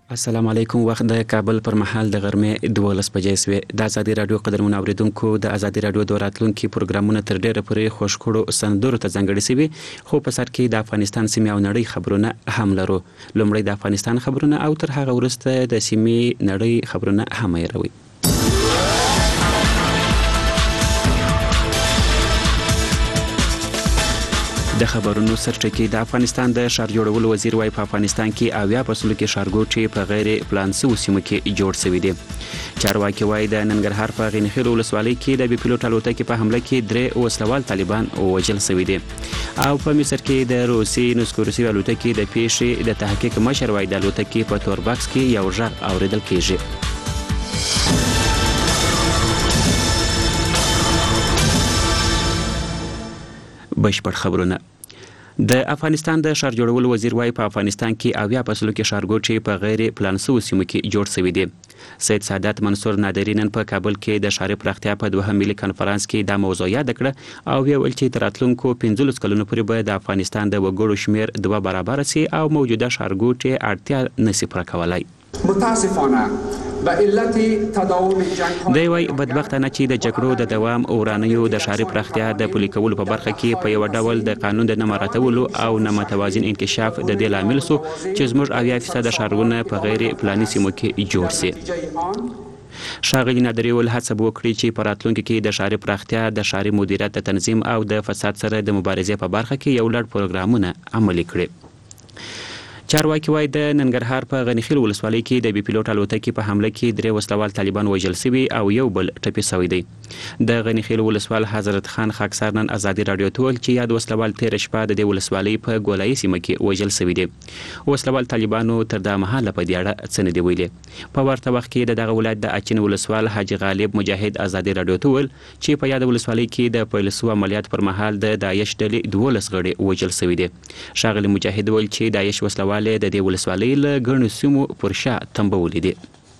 السلام علیکم. وخت د کابل پر مهال د غرمې 12 بجې شوې. د ازادي رادیو قدرمن اوریدونکو د ازادي رادیو د راتلونکو پروګرامونو تر ډیره پورې خوشکړو سندرو ته ځانګړي شوي، خو په سر کې د افغانستان سیمې او نړۍ خبرونه هم لرو. لومړی د افغانستان خبرونه او تر هغه وروسته د سیمې نړۍ خبرونه هم یروي. د خبرونو سرټکی د افغانستان د ښار جوړولو وزیر وايي په افغانستان کې 80% کې ښارګوټي په غیر پلان شویو سیمو کې جوړ شوي دي. چارواکي وايي د ننګرهار په غنیخیل ولسوالۍ کې د بي پیلوټ الوتکې په حمله کې 3 وسلوال طالبان وژل شوي دي. او په مصر کې د روسي نسکورسي الوتکې د پیښې د تحقیق مشر وايي د الوتکې په تور باکس کې یو غږ اوریدل کیږي. بشپړ خبرونه. د افغانستان د ښار جوړولو وزیر وايي په افغانستان کې 80% کې ښارګوټي په غیر پلان شویو سیمو کې جوړ شوي دي. سید سعادت منصور نادری نن په کابل کې د ښاري پراختیا په 2 ملي کنفرانس کې دا موضوع یاد کړه او ویل چې تر راتلونکو 15 کلونو پورې به د افغانستان د وګړو شمیر 2 برابر شي او موجوده ښارګوټي اړتیا نشي پوره کولای. متاسفانه به علت تداوم جنگ دی وايي بدبختانه چې د جګړو د دوام او ورانیو د ښاري پراختیا د پلي کولو په برخه کې په یو ډول د قانون د نه مراعاتولو او نه متوازن انکشاف د دې لامل شو چې زموږ 80% ښارونه په غیر پلاني سیمو کې جوړ شي. ښاغلي نادري ول هڅه وکړي چې په راتلونکي کې د ښاري پراختیا د ښاري مدیریت د تنظیم او د فساد سره د مبارزې په برخه کې یو لړ پروګرامونه عملي کړي. چارواکي وايي د ننګرهار په غنیخیل ولسوالۍ کې د بي پیلوټ الوتکې په حمله کې 3 وسلوال طالبان وژل شوي او یو بل ټپي شوی دی. د غنیخیل ولسوال حضرت خان خاکسار نن ازادي رادیو ته ویل چې یاد وسلوال تیر شپه د دې ولسوالۍ په ګولایي سیمه کې وژل شوی دی. وسلوال طالبانو تر دا مهاله په دې اړه څه نه دی ویلي. په ورته وخت کې دغه ولایت د اچین ولسوال حاجی غالب مجاهد ازادي رادیو ته ویل چې په یاد ولسوالۍ کې د پیلسو عملیات پر مهال د داعش ډلې 12 غړي وژل شوي دي. ښاغلي مجاهد ویل چې داعش وسلوال د دې ولسوالۍ له ګڼو سیمو پر شا تنبولې دي.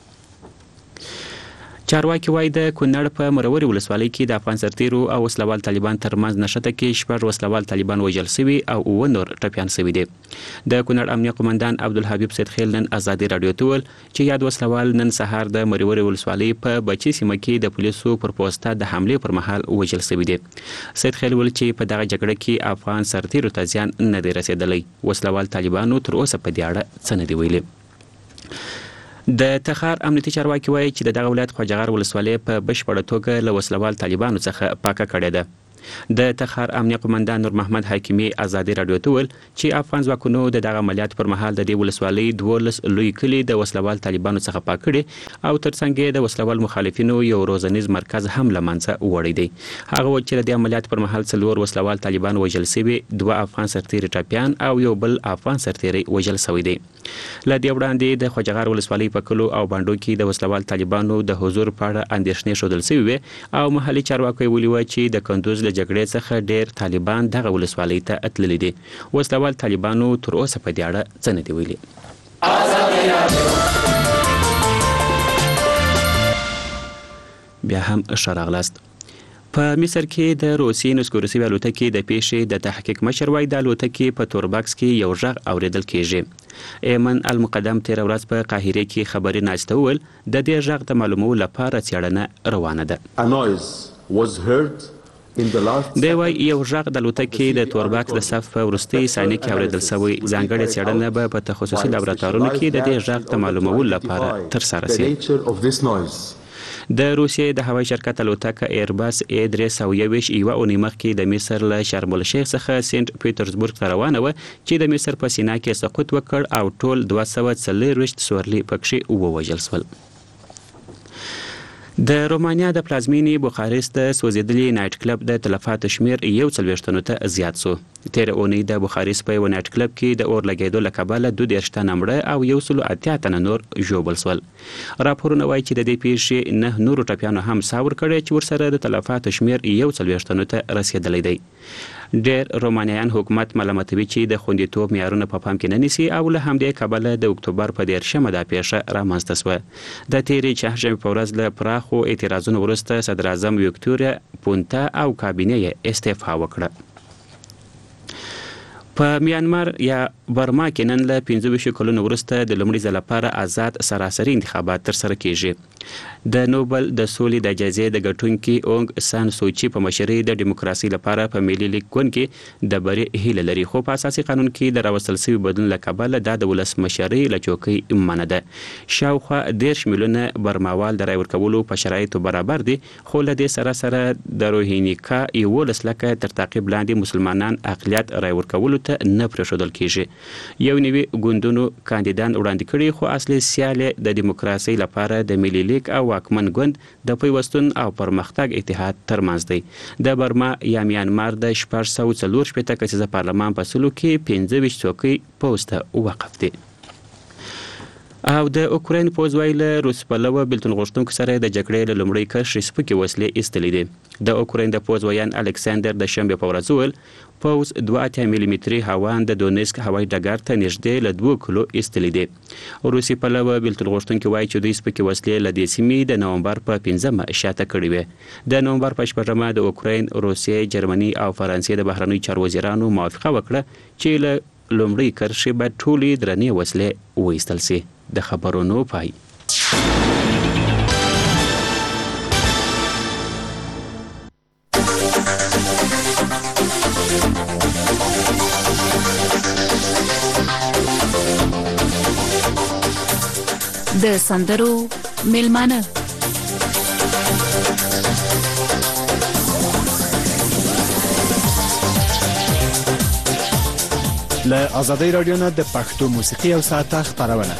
چارواکي وايي د کونړ په مروري ولسوالۍ کې د افغان سرتیرو او وسلوال طالبان ترمنځ نښته کې 6 وسلوال طالبان وژل شوي او 9 نور ټپیان شوي دي. د کونړ امنیه قومندان عبدالحبیب سید خیل نن ازادي رادیو ته ویل چې یاد وسلوال نن سهار د مروري ولسوالۍ په بچي سیمه کې د پولیسو پر پوسټه د حملې پر مهال وژل شوي دي. سید خیل ویل چې په دغه جګړه کې افغان سرتیرو ته زیان نه دی رسیدلی. وسلوال طالبانو تر اوسه په دې اړه څه نه دی ویلي. د تخار امنیتي چارواکي وایي چې دغه ولایت خواجهغار ولسوالۍ په بشپړه توګه له وسلوال طالبانو څخه پاکه کړې ده. د تخار امنیه قومندان نور محمد حکیمی ازادي رادیو ته ویل چې افغان ځواکونو د دغه عملیات پر مهال د دې ولسوالۍ 12 لوی کلي د وسلوال طالبانو څخه پاک کړي او ترڅنګ د وسلوال مخالفینو یو روزنیز مرکز هم له منځه وړی دی. هغه وایي چې د عملیات پر مهال 4 وسلوال طالبان وژل شوي، 2 افغان سرتیري ټپیان او یو بل افغان سرتیري وژل شوی دی. له دې وړاندې د خواجهغار ولسوالۍ په کلو او باندو کې د وسلوال طالبانو د حضور په اړه اندېښنې ښودل شوې او محلي چارواکي ویلي و چې د کندوز جګړې څخه ډیر طالبان دغه ولسوالۍ ته اتللي دي. وسلوال طالبانو تر اوسه په دې اړه څه نه دي ویلي. بیا هم ښه راغلاست. په مصر کې د روسي نسکورسي الوتکې د پیښې د تحقیق مشر وايي د الوتکې په تور باکس کې یو غږ اوریدل کیږي. ایمن المقدم تیر ورځ په قاهره کې خبري ناشته ول د دې غږ د معلومولو لپاره څېړنه روانه ده. دی وايي یو غږ د الوتکې د تور باکس د صف په وروستۍ ثانیه کې اوریدل شوی. ځانګړې څېړنه به په تخصصي لابراتوارونو کې د دې غږ د معلومولو لپاره ترسره شي. د روسیې د هوایي شرکت الوتکه ایرباس A321 یوه اونۍ مخکې د مصر له شرم الشیخ څخه سنت پیټرزبورګ ته روانه وه چې د مصر په سینا کې سقوط وکړ او ټول 240 سورلي پکښې ووژل شول. د رومانیا د پلازمینې بوخارست د سوځېدلي نایټ کلب د تلفاتو شمیر 41 ته زیات شو. تیر اونۍ د بوخارست په یو نایټ کلب کې د اور لګېدو له کبله 22 تنه مړه او 180 تنه نور ژوبل شول. راپورونه وایي چې د دې پیښې 9 نورو ټپیانو هم ساه ورکړی چې ورسره د تلفاتو شمیر 41 ته رسېدلی دی. ډېر رومانیایان حکومت ملامتوي چې د خوندیتوب معیارونه په پام کې نه نیسي او له همدې کبله د اکتوبر په 13 دا پیښه رامنځته شوه. د تیرې چهارشنبې په ورځ له پراخو اعتراضونو وروسته صدر اعظم ویکتوریا پونتا او کابینه یې استعفا وکړه. په میانمار یا برما کې نن له 25 کلونو وروسته د لومړي ځل لپاره آزاد سراسري انتخابات ترسره کیږي. د نوبل د سولې د جایزې د ګټونکي اونګ سان سوچي په مشرۍ د دیموکراسي لپاره په ملي لیکون کې د بري هیله لري، خو په اساسي قانون کې د راوستل شوی بدلون له کبله د ولس مشرۍ له چوکۍ منع ده. شاوخوا 10 میلیونه برماوال د رای ورکولو په شرایطو برابر دي، خو له دې سره د روهینیکا 11 لکه تر تعقیب لاندې مسلمانان اقلیت رای ورکولو ته نه پرېښودل کیږي. یو نوي ګوندونو کاندیدان وړاندې کړي، خو اصلي سیال د دیموکراسي لپاره د ملي لیگ او واکمن ګوند د پیوستون او پرمختګ اتحاد ترمنځ دی. د برما یا میانمار د 440 کسیزه پارلمان په سلو کې 15 څوکۍ پوسټ وقف دي. او د اوکراین پوز ویل روس پلوه بلتون غوښتونکو سره د جګړې له لومړۍ کرښې سپکې وسلې ایستلې دي. د اوکراین د پوز ویان الکساندر د شنبه په ورځ ویل پوز 2 ملي متري هاوان د دونیسک هوایي ډګر ته نږدې له 2 کیلو ایستلې دي. روسي پلوه بلتون غوښتونکو وایي چې دوی سپکې وسلې له دې سیمې د نومبر په 15مه شاته کړې وې. د نومبر په 14مه د اوکراین، روسیې، جرمني او فرانسې د بهرنیو چارو وزیرانو موافقه وکړه چې له لومړۍ کرښې به ټولې درنې وسلې وایستل شي. د خبرونو پای. د سندرو میلمانه له آزادۍ رادیو نه د پښتو موسیقي او ساعته خبرونه.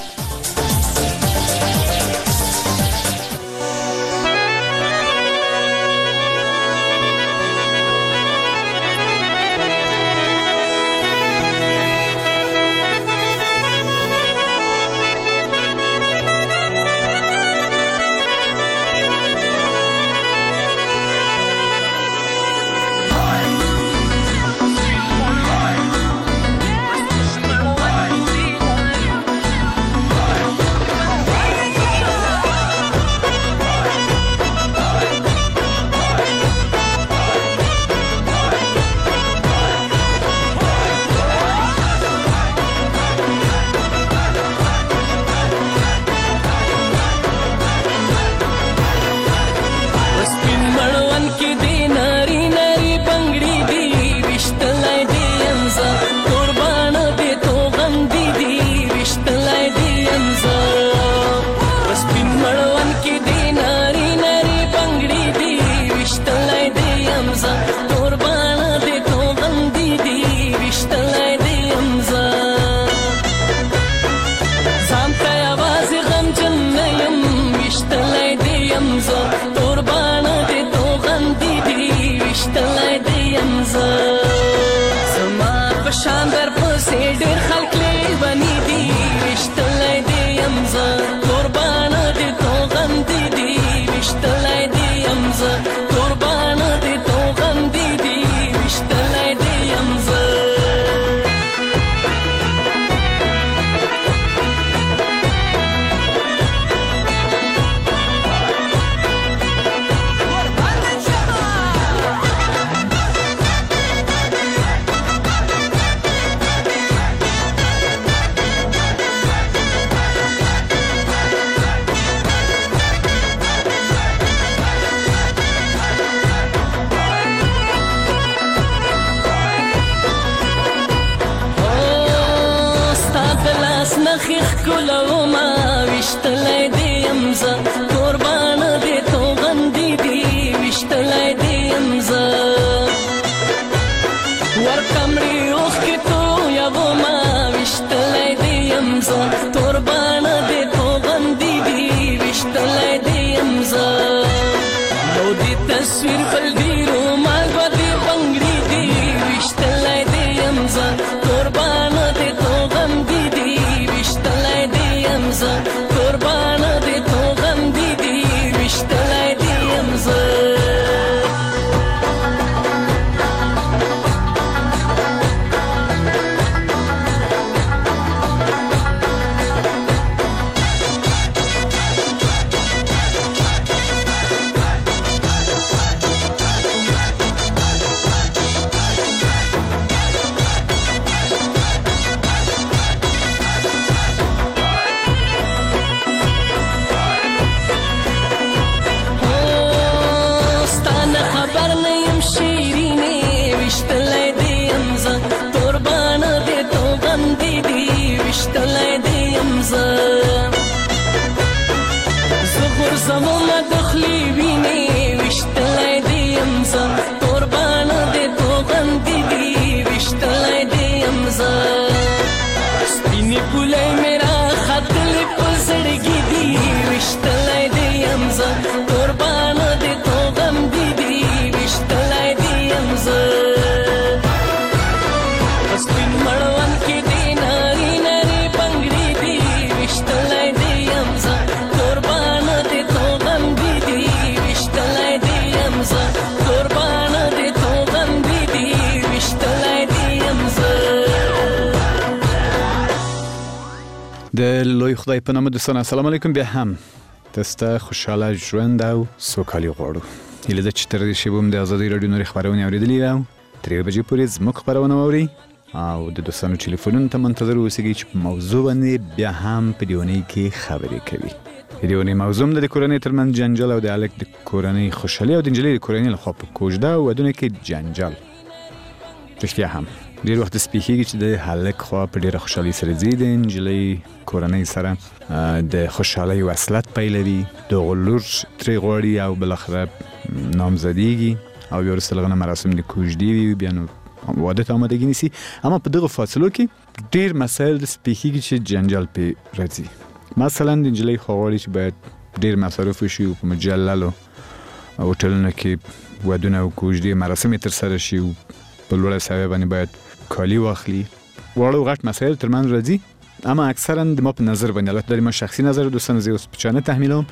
زه غورځمه د خولې وینې ویشتلی دې یم زه قربانه دې توغندې دي ویشتلی دې یم زه سپینې پولۍ مې راختلې په زړګي دي ویشتلی دې یم زه قربانه دې توغندې دي ویشتلی دې یم زه سپین مړوند کې دې ناري ناري بنګړي دي ویشتلی دې یم زه قربانه دې توغندې دي ویشتلی دې یم زه قربانه دې توغندې دي ویشتلی دې یم زه د لوی خدای په نامه دوستان السلام علیکم. بیا هم تاسو ته خوشاله ژوند او سوکالي غواړو. هیله ده چې تر دې شیبه هم د ازادۍ راډیو نورې خپرونې اورېدلې او تر یوې بجې پورې زموږ خپرونه واورئ او د دوستانو ټلیفونونو ته منتظر اوسئ چې په موضوع باندې بیا هم په دې اونۍ کې خبرې کوي. د دې اونۍ موضوع د کورنۍ ترمنځ جنجال او د هلک د کورنۍ خوشحالي او د نجلۍ د کورنۍ لخوا په کوژده او ودونو کې جنجال. رښتیا هم ډېر وخت داسې پېښېږي چې د هلک خوا په ډېره خوشحالۍ سره ځي، د نجلۍ کورنۍ سره د خوشحالۍ وصلت پیلوي، دغه لور ترې غواړي او بالاخره نامزدېږي او بیا وروسته له هغه نه مراسم د کوژدې وي، بیا نو واده ته آمادګي نیسي. اما په دغه فاصلو کې ډېر مسایل داسې پېښېږي چې جنجال پرې راځي. مثلا د نجلۍ خوا غواړي چې باید ډېر مصارف وشي او په مجللو هوټلونو کې ودونه او کوژدې مراسم یې ترسره شي او په لوړه سویه باندې باید کالي واخلي. واړه او غټ مسایل ترمنځ راځي. اما اکثرا د ما په نظر باندې، البته دا ما شخصي نظر دوستان، زه اوس په چا نه تحمیلوم،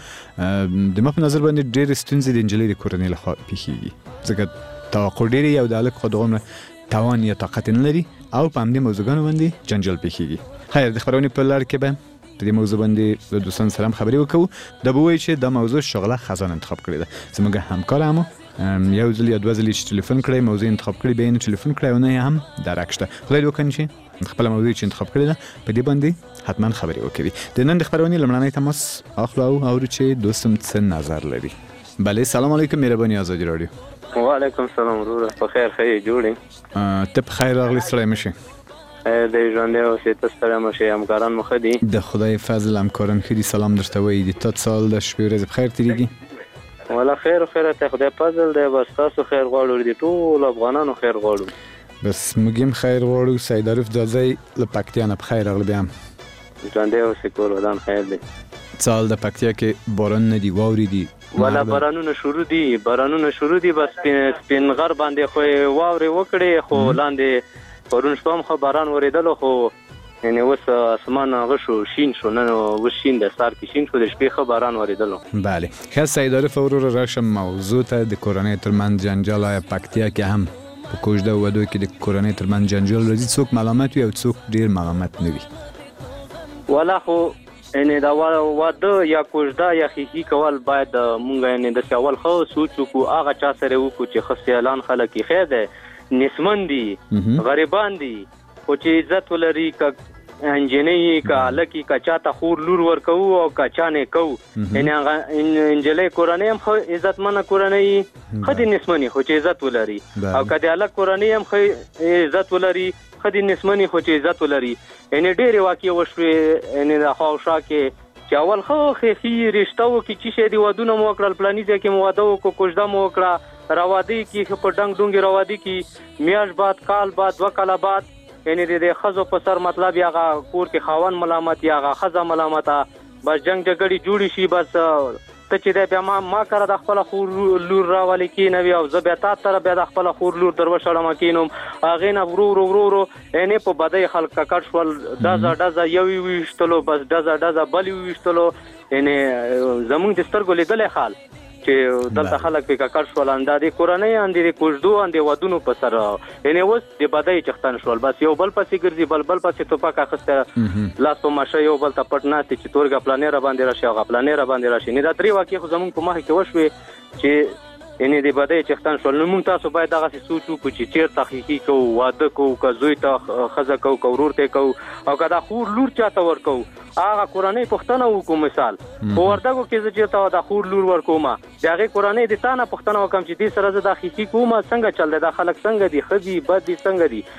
د ما په نظر باندې ډېرې ستونزې د نجلۍ د کورنۍ لخوا پېښېږي ځکه توقع ډېرې او د هلک خوا د هغومره توان یا طاقت نه لري او په همدې موضوعګانو باندې جنجال پېښېږي. خیر، د خپرونې په لړ کې به په دې موضوع باندې د دوستانو سره هم خبرې وکړو. دا به ووایي چې دا موضوع شغله خزان انتخاب کړې ده. زموږ همکار هم یو ځل یا دوه ځلې چې ټلیفون کړی موضوع انتخاب کړی، بیا یې نه ټلیفون کړی او نه یې هم درک شته. خدای دې وکړي چې خپله موضوع چې انتخاب کړې ده په دې باندې حتما خبرې وکړي. د نن د خپرونې لومړنی تماس اخلو او اورو چې دوستم څه نظر لري. بله، سلام علیکم، مهرباني ازادي راډیو. وعلیکم سلام وروره، په خیر ښه یې جوړې؟ ته په خیر راغلی، ستړی مه شې. د ژوندی اوسې، ته ستړی مه شې، همکاران مو ښه دي؟ د خدای فضل همکاران ښه دي. سلام درته وایي. د تا سال د شپې ورځې په خیر تېرېږي؟ والا خیر و خیره ته خدای فضل دی. بس تاسو خیر غواړو، د ټولو افغانانو خیر غواړو. بس موږ هم خیر غواړو. سید عارف ځاځی له پکتیا نه په خیر راغلی. بیا هم ژوندی اوسې، کور ودان خیر دی. څه حال د پکتیا کې باران نه دي، واورې دي؟ والا بارانونه شروع دي، بس سپین غر باندې خو واورې وکړې، خو لاندې پرون شپه هم خو باران ورېدلو، خو یعنې اوس اسمان هغه شو، شین شو، نن اوس شین دی، سهار کې شین شو، د شپې ښه باران ورېدلو. بله، ښه سید عارف وروره راشم موضوع ته. د کورنۍ ترمنځ جنجال آیا پکتیا کې هم په کوژده او ودو کې د کورنۍ ترمنځ جنجال راځي؟ څوک ملامت وي او څوک ډېر ملامت نه وي؟ والا خو یعنې دا واده یا کوژده یا خیخي کول باید مونږ یعنې داسې اول ښه سوچ وکړو، هغه چا سره وکړو چې ښه سیالان خلک یې خیر دی، نیستمن دي، غریبان دي، خو چې عزت ولري، که انجنۍ که هلک که چاته خور لور ورکوو او که چا نه کوو، یعنې هغه نجلۍ کورنۍ هم ښه عزتمنه کورنۍ ښه دي، نیستمنې خو چې عزت ولري، او که د هلک کورنۍ هم ښه عزت ولري، ښه دي نیستمنې خو چې عزت ولري. یعنې ډېرې واقعې وشوې یعنې د خواوشا کې چې اول ښه خیخي رشته وکړي، چې شی دي ودونه مو وکړل، فلاني ځای کې مو واده وکړو، کوژده مو وکړه، راواده یې کې په ډنګ ډونګې راواده کې میاشت بعد، کال بعد، 2 کاله بعد، یعنې د ښځو په سر مطلب یا هغه کور کې خاوند ملامت یا هغه ښځه ملامته، بس جنګ جګړې جوړې شي. بس ته چې دی بیا ما کره د خپله خور لور راولې کېنوي او زه بیا تا سره بیا د خپله خور لور در وشړمه کېنوم، هغې نه ورو ورو یعنې په بدۍ خلک ککړ شول، ډزه یو یې وویشتلو، بس ډزه بل یې وویشتلو. یعنې زمونږ د سترګو لیدلی حال چې دلته خلک پې ککړ شول، انده د کورنۍ اندې د کوژدو اندې ودونو په سر، یعنې اوس د بدۍ چښتن شول، بس یو بل پسې ګرځي، بل پسې توپک اخیسته، لاس په ماشه یو بل ته پټ ناست چې تورګه پلانې را باندې راشي، هغه پلانې را باندې راشي. دا 3 واقعې خو زمونږ په مخکې کې وشوې چې یعنې د بدۍ چښتن شول. نو مونږ تاسو باید دغسې سوچ وکړو چې چېرته خیخي کوو، واده کوو، که زوی ته ښځه کوو، که ورور ته کوو، او که دا خور لور چاته ورکوو، هغه کورنۍ پوښتنه وکړو. مثال په وردګو کې زه چېرته دا خور لور ورکوم، د هغې کورنۍ د تا نه پوښتنه وکړم چې دې سره زه دا خیخي کوم، څنګه چل دی، دا خلک څنګه دي، ښه دي، بد دي، څنګه دي،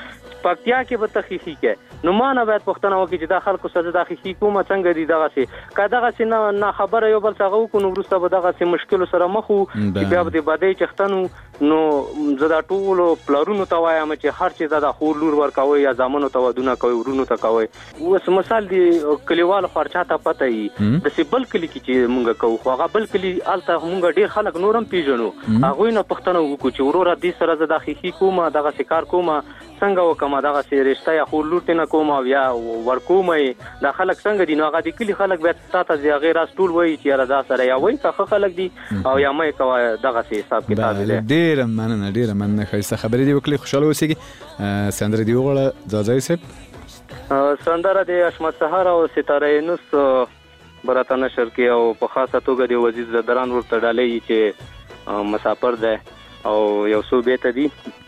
شپږتیا کې به تخیخي کې نو ما نه باید پوښتنه وکړي چې دا خلکو سره د تخیخي کومه څنګه دي دغسې که دغسې نه خبره یو بل څه هغه وکړو نو وروسته به دغسې مشکلو سره مخ وو چې بیا به د بدۍ چښتن نو زه دا ټولو پلرونو ته وایم چې هر چیز ته د خور لور ورکوئ یا زامنو ته ودونه کوئ ورونو ته کوئ اوس مثال د کلیوالو خو هر چا ته پته وي داسې بل کلي کې چې مونږ کوو خو هغه بل کلي هلته مونږ ډېر خلک نور هم پېژنو هغوی نه پوښتنه وکړو چې وروره دې سره زه دا خیخي کوم دغسې کار کوم څنګه وکړم دغسې رشته یا خور لور ته نه کوم او یا ورکوم دا خلک څنګه دي نو هغه د کلي خلک بیا تا ته د هغې راز ټول وایي چې یاره دا سره یا وایي که ښه خلک دي او یا مه یې کوه دغسې حساب کتاب دی ډېره مننه ښایسته خبرې دې وکړې خوشحاله اوسېږي سندره دې وغواړه ځاځی صاحب سندره د اشمت سهار او ستاره یونس به راته نشر کړي او په خاصه توګه د وزیر زدران ورته ډالۍ چې مسافر دی او یو څو بیته دي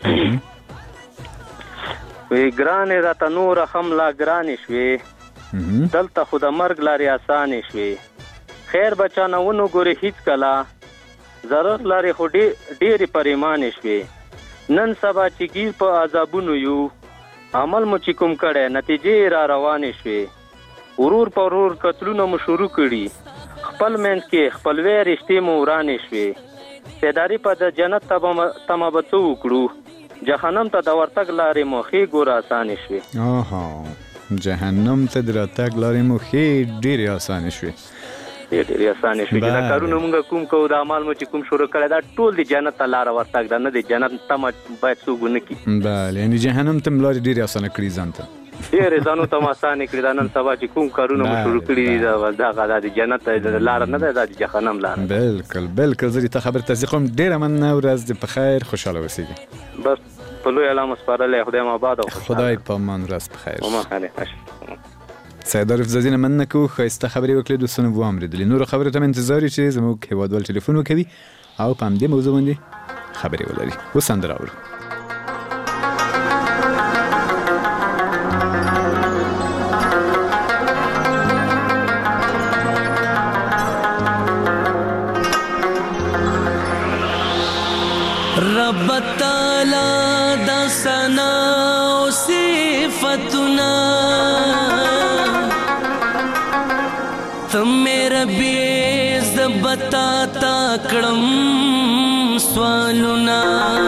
وی ګرانې راته نوره هم لا ګرانې شوې دلته خو د مرګ لارې اسانې شوې خیر بچا نه ونه ګورې هیڅ کله ضرر لارې خو ډېرې پریمانې شوې نن سبا چې ګیر په عذابونو یو عمل مو چې کوم کړی نتیجې را روانې شوې ورور په ورور قتلونه مو شروع کړي خپل منځ کې خپلوۍ رشتې مو ورانې شوې سیداري په د جنت تمه به څه وکړو جهنم ته د ورتګ لارې مو ښې ګوره اسانې شوې جهنم ته د راتګ لارې مو ښې ډېرې اسانې شوې ډېرې اسانې شوې چې دا کارونه مونږ کوم کوو دا اعمال مو چې کوم شروع کړی دا ټول د جنت ته لاره ورتګ ده نه د جنت تمه باید څوک ونه کړي بله یعنې جهنم ته م لارې ډېرې اسانه کړي ځان ته ډېرې ځانو ته م اسانې کړي دا نن سبا چې کوم کارونه مو شروع کړي دي دغه دا د جنت لاره نه ده دا د جهنم لاره بالکل زه دې ته خبر تصدیق کوم ډېره مننه ورځ دې په خیر خوشحاله اوسېږي بس په لوی الله مو سپارلی خدای مو آباد او خدای په امان ورځ په خیر سید عارف زادی نه مننه کوو ښایسته خبرې وکړې دوستانو واورېدلې نورو خبرو ته م انتظار یو چې زموږ هېوادوال ټلیفون وکوي او په همدې موضوع باندې خبرې ولري اوس سندره اورو رب تعالی دا ثنا او صفتنا تم میرا بیز بتا تا کړم سوالنا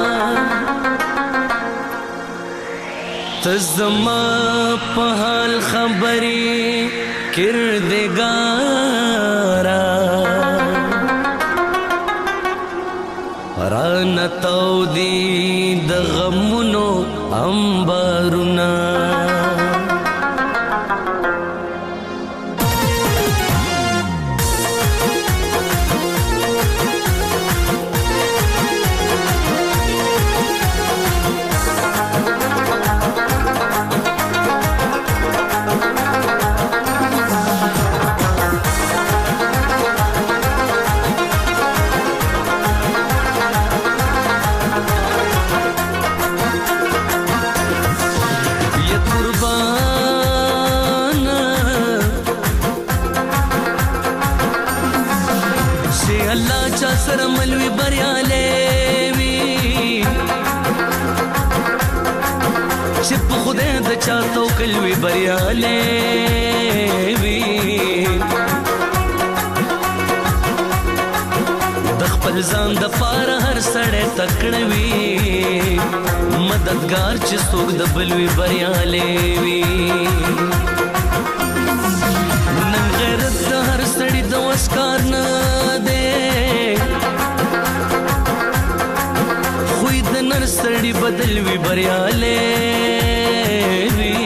تزما په حال خبرې کردګارا رانتاو دی د غمونو انبارنا سره ملوي بریالې وي چې په خدای د چا توکل وي بریالې وي د خپل ځان د پاره هر سړی تکړه وي مددگار چې څوک د بل وي بریالې وي نن غیرت د هر سړي د وس کار نه دی سړی بدل وی بریالې وی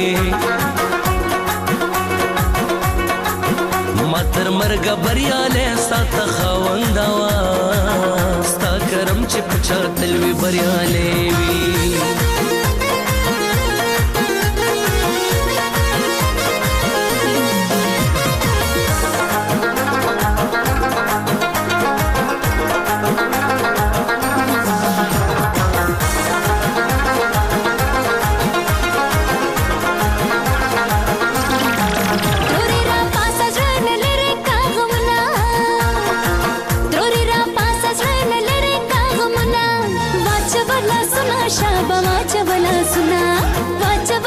ما تر مرګ بریالې سات خواندا وا ستا کرم چې پچا تل وی بریالې وی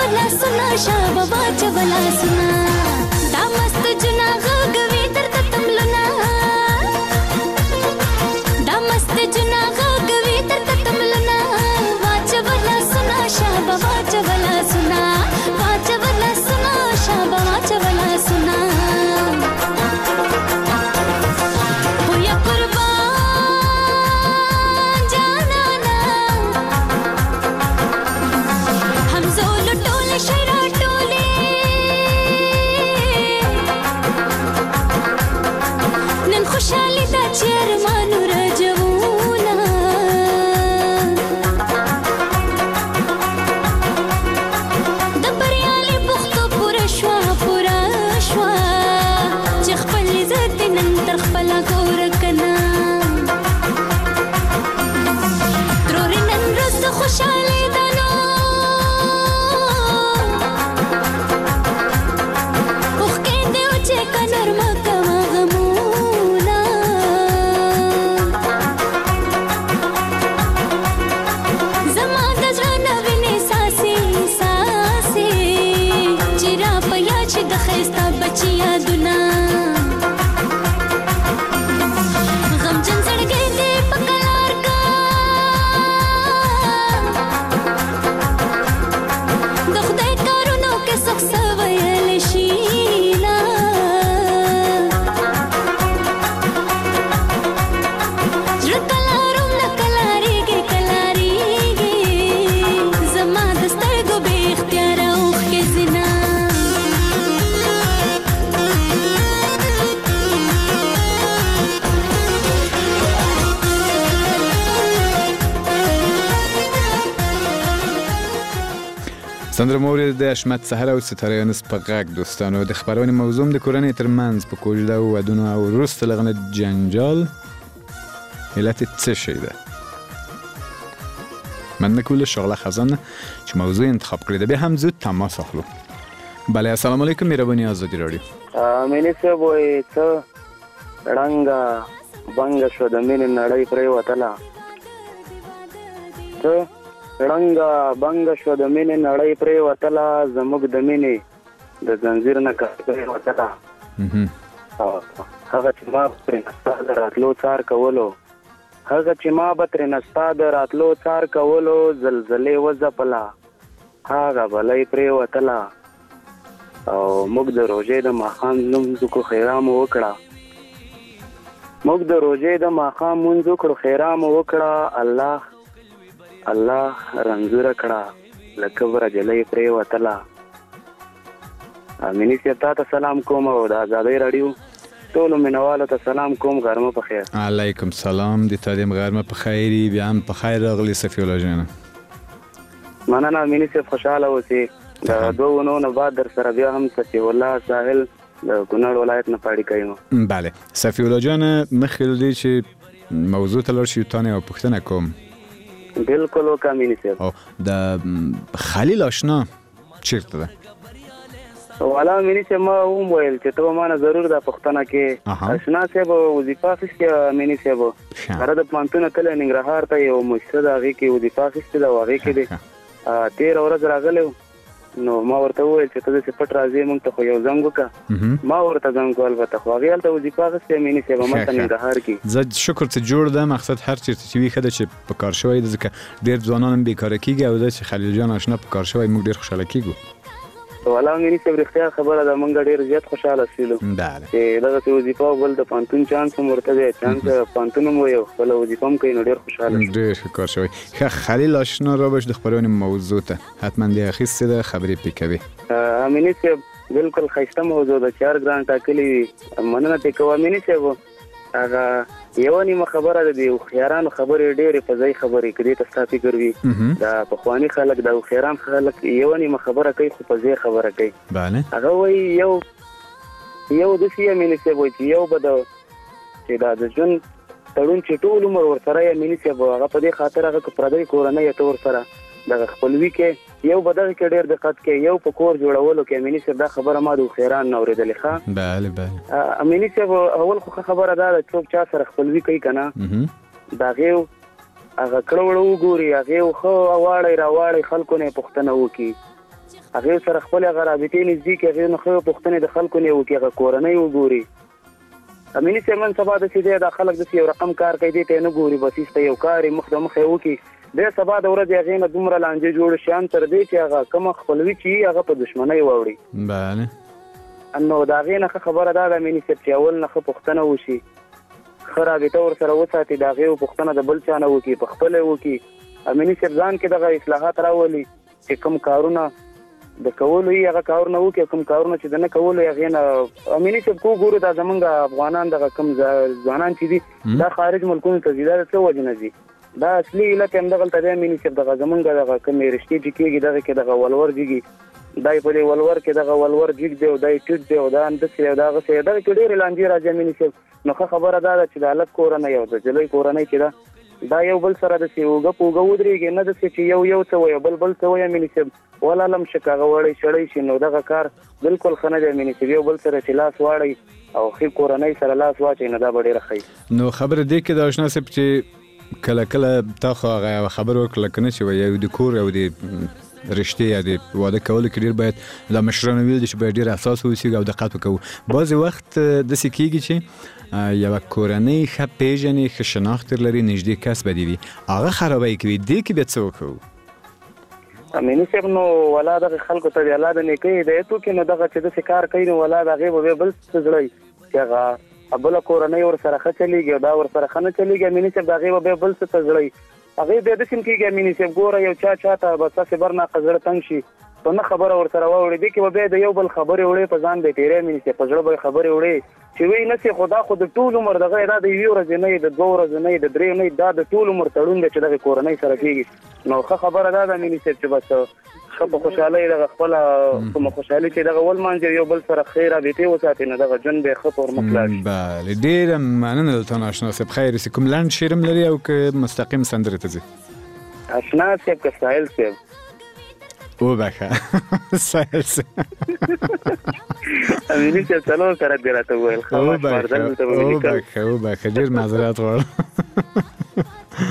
वाचवला सुना शाबा वाचवला सुना दा मस्त जुना गगवी तर तमलुना दा मस्त जुना गगवी तर तमलुना वाचवला सुना शाबा वाचवला सुना वाचवला सुना शाबा वाचवला सुना खुशाली दा चेर मानु रजवूना दबरियाली बुख्तो पुरश्वा چې خپل عزت نن تر خپل کور کنا ترور نن رس خوشاله دانو اوخ کې دیو چې کنر مکه سندره مورد د اشمت سحر او ستاره یانس په غاګ دوستانو د خبرونې موضوع د کورنۍ ترمنځ په کوجده او ودونو او وروسته لغنه جنجال علت څه شي ده من نکول شغله خزانه چې موضوع انتخاب کړی ده به هم زود تماس اخلو بله السلام علیکم مهرباني آزادی رادیو مینه څه وای څه رنگا بنګ شو د مینې نړۍ پرې وتلا څه رنگا بنګ شو د مینې نړۍ پرې وتلا زموږ د مینې د زنجیر نه کړې وتلا هغه چې ما پرې نستا راتلو څار کولو هغه چې ما پرې نستا راتلو څار کولو زلزلې وځپلا هغه بلې پرې وتلا او موږ د روزې د ماښام لمونځ کو خیرام وکړه موږ د روزې د ماښام لمونځ کو خیرام وکړه الله رنځور کړه لکه ورجلې پرې وتلا امینی سیتا ته سلام کوم او د آزادۍ رادیو ټول مینوالو ته سلام کوم غرمه په خیر علیکم سلام د تادیم غرمه په خیری بیا هم په خیر راغلی صفی الله جان مننه امینی سیف خوشاله اوسئ د دوه نه بعد در سره بیا هم صفی الله ساحل د کونړ ولایت نه پاړی کوم بله صفی الله جان مخکې دی چې موضوع ته لور شي تانه او پښتنه کوم بالکل وکامینی سیف او د خلیل آشنا چیرته ده والا مینی چې ما هم ویل چې ته ما نه ضرور د پښتنه کې آشنا صاحب وظیفه اخیسته مینی صاحب هر د پانتون کله ننګرهار ته یو مشر دغه کې وظیفه اخیسته دا واغې کې دی 13 ورځ راغلی نو ما ورته وویل چې ته د پټ راځې مونږ ته خو یو زنګ وکړه ما ورته زنګ البته خو هغې هلته وظیفه اخیستې مینې صاحب همالته ننګرهار کې زه شکر چې جوړ ده مقصد هر چېرته چې وي ښه ده چې په کار شوی ده ځکه ډېر ځوانان هم بېکاره کېږي او ده چې خلیل جان آشنا په کار شوی موږ ډېر خوشحاله کېږو والا مینې صاحب رښتیا خبره ده موږ ډېر زیات خوشحاله شولو چې دغسې وظیفه او بل د پانتون چانس هم ورته دی چانس پانتون هم وایي او خپله وظیفه هم کوي نو ډېر خوشحاله شو ډېر ښه کار شوی ښه خلیل آشنا را باش د خپرونې موضوع ته حتما دې اخیستې ده خبرې پرې کوي امینی صاحب بالکل ښایسته موضوع ده 4 ګران ټاکلي وي مننه ترې کوه امینی صاحب هغه یوه نیمه خبره ده د هوښیارانو خبرې ډېرې په ځای خبرې که دې ته ستا فکر وي د پخواني خلک د هوښیاران خلک یوه نیمه خبره کوي خو په ځای خبره کوي هغه وایي یو داسې امیني صاحب وایي چې یو به چې دا د ژوند تړون چې ټول عمر ورسره یې امیني صاحب هغه په دې خاطر هغه که پردی کورنۍ یې ته ورسره دغه خپلوي کې یو به دغه کې ډېر دقت کوي یو په کور جوړولو کې امیني صاحب دا خبره ما د هوښیاران نه اورېدلې ښه امیني صاحب اول خو خبره دا ده څوک چا سره خپلوي کوي که نه د هغې هغه کړه وړه وګوري هغې ښه واړی راواړی خلکو نه یې پوښتنه وکړي هغه سره خپل غرابتي نږدې کې هغه نو خو پښتنې د خلکو نه وکي هغه کورنۍ وګوري امینی سیمن سبا د سیده د خلک د یو رقم کار کوي ته نه ګوري بس ایسته یو کار مخ د مخ وکي د سبا د ورځې هغه نه دومره لانجه جوړ شان تر دې چې هغه کوم خپلوي چې هغه په دشمنی ووري بله انو دا غینه خبره ده امینی سیب چې اول نه پښتنه وشي خرابې تور سره وساتي دا غو پښتنه د بل چانه وکي په خپل وکي امینی سیب ځان کې دغه اصلاحات راولي چې کوم کارونه د کولو یې هغه کارونه وکي کوم کارونه چې د نه کولو هغه نه امینی سیب کو ګورو دا زمونږ افغانان دغه کوم ځوانان چې دي دا خارج ملکونو ته ځي دا څه وجه نه دي دا اصلي علت هم دغه ته امینی سیب دغه زمونږ دغه کوم رښتې چې کېږي دغه کې دغه ولور دیږي دای په دې ولور کې دغه ولور جګ دی او دای ټیټ دی او دا اند څه دا غسه دغه کې ډېر لانجې راځي امینی سیب نو خبره ده چې د حالت کورنۍ او د جلوی کورنۍ چې دا یو بل سره د سیوګه پوګه ودرېږي نه د چې یو څه وي بل څه وي امینی سیب ولا لم شکاغه وړي شړې شي نو دغه کار بالکل خنه دی امینی سیب یو بل سره چې لاس واړي او خې کورنۍ سره لاس واچي نه دا ډېر ښه نو خبره دې کې دا آشنا سیب چې کله تا خو هغه خبر وکړه کنه چې یو د کور او د رشتې یا د واده کولو کې ډېر باید د مشرانو ویل چې باید ډېر اساس اوسي او دقت وکړو بعضې وخت داسې کېږي چې یوه کورنۍ ښه پېژني ښه شناخت لري نږدې کس به دې وي هغه خرابی کوي دې کې بیا څه وکړو امینی صاحب نو ولا دغه خلکو ته د الله د نیکۍ هدایت وکړي نو دغه چې داسې کار کوي نو ولا د هغې به بل څه زړی چې هغه بله کورنۍ ورسره ښه چلېږي او دا ورسره ښه نه چلېږي امینی صاحب د هغې به بل څه ته زړی هغې بیا داسې هم کېږي امینی صاحب ګوره یو چا ته به ستاسې برناقه زړه تنګ شي په نه خبره ورسره واوړي دې کې به بیا د یو بل خبرې وړې په ځان به یې تېری امینی صاحب په زړه به یې خبرې وړې چې وی نه سي خدا خو د ټول عمر دغه دا د یو ورځې نه د دوه ورځې نه د درې نه دا د ټول عمر تړون دی چې دغه کورنۍ سره کېږي نو ښه خبره ده امینی صاحب چې بس ښه په خوشحالۍ دغه خپله کومه خوشحالي چې دغه ولمانځي یو بل سره ښې رابطې وساتي نو دغه ژوند به یې ښه په ورمخ لاړ شي بله ډېره مننه دلته آشنا صاحب خیر اوسې کوم لنډ شعر هم لري او که مستقیم سندرې ته ځي آشنا صاحب که ساحل صاحب وبخه ساحل صاحب امینی صاحب څلور سره دې راته وویل وبخه ډېر معذرت غواړم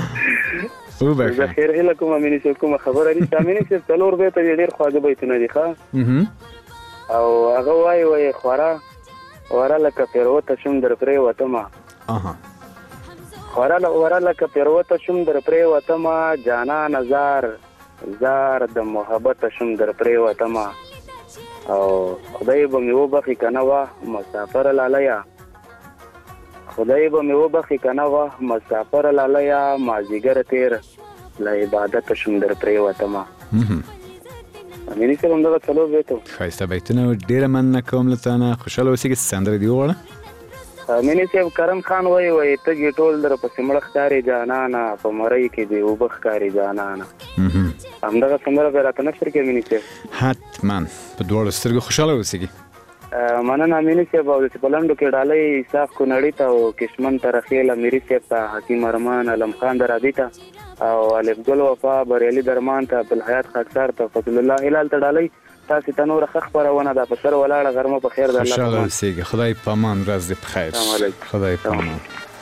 زه خیر هیله کوم امینی صاحب کومه خبره نشته امینی صاحب څلور بیته یې ډېر خواږه بیتونه دي ښه او هغه وایي خورا لکه پیروته شوم در پرېوتمه خورا لکه پیروته شوم در پرېوتمه جانانه زار د محبت شوم در پرېوتمه او خدای به مې وبخي که نه وه مسافر لالیا خدای به مې وبخي که نه وه مسافر لالیا مازدیګر تېر له عبادت شوم در پرېوتمه امینی صاحب همدغه څلور بیته ښایسته بیتونه ډېره مننه کوم له تا نه خوشحاله اوسېږي سندره دې وغواړه امینی صاحب کرم خان وایي تږي ټول در پسې مړه ښکاري جانانه په مرۍ کې دې اوبه ښکاري جانانه همدغه سندره به راته نشر کړي امینی صاحب حتما په دواړو سترګو خوشحاله اوسېږي مننه امینی صاحب او داسې په لنډو کې ډالۍ صاف کونړي ته او کشمن ته رخیل امیري صاحب ته حکیم ارمان علم خان درابي ته او الف ګل وفا بریالي درمان ته عبدالحیات خاکسار ته فضل الله هلال ته ډالۍ تاسې ته نوره ښه خپرونه ده په سر ولاړه غرمه په خیر د الله خوشحاله اوسېږي خدای په امان ورځ دې په خیر خدای په امان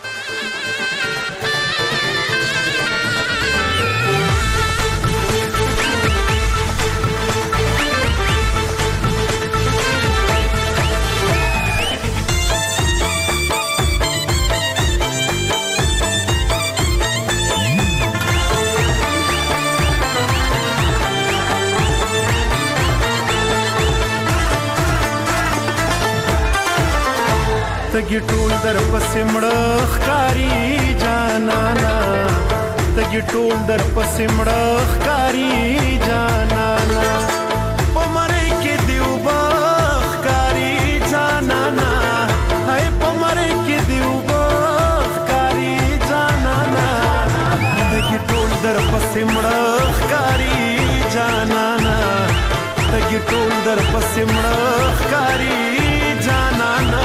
تګي ټول در پسې مړه ښکاري جانانا تګي ټول در پسې مړه ښکاري جانانا په مرۍ کې دې اوبه ښکاري جانانا هی په مرۍ کې دې اوبه ښکاري جانانا تګي ټول در پسې مړه ښکاري جانانا تګي ټول در پسې مړه ښکاري جانانا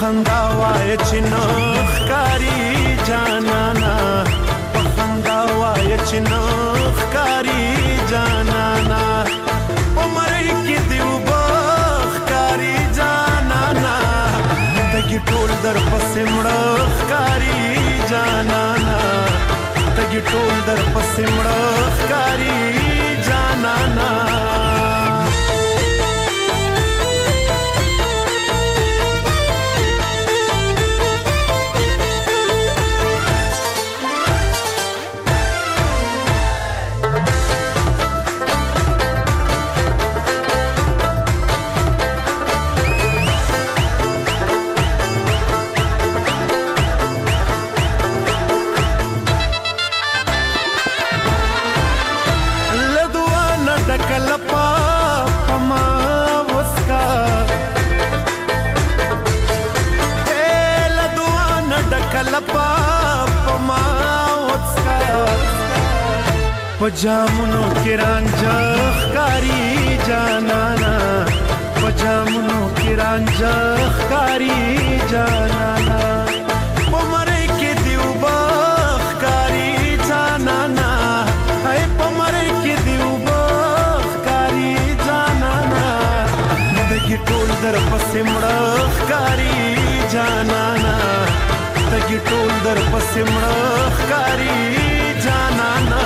خندا وای چې نه ښکاری جانانا په خندا وای چې نه ښکاری جانانا عمر کې دی وبخکاری جانانا تګي ټول در پسې مړه ښکاری جانانا تګي ټول در پسې مړه ښکاری جانانا पजामुनो के रांझा कारी जानाना पजामुनो के रांझा कारी जानाना पमरे के दिवबा कारी जानाना है पमरे के दिवबा कारी जानाना तगी टोल दर पसे मड़ा कारी जानाना तगी टोल दर पसे मड़ा कारी जानाना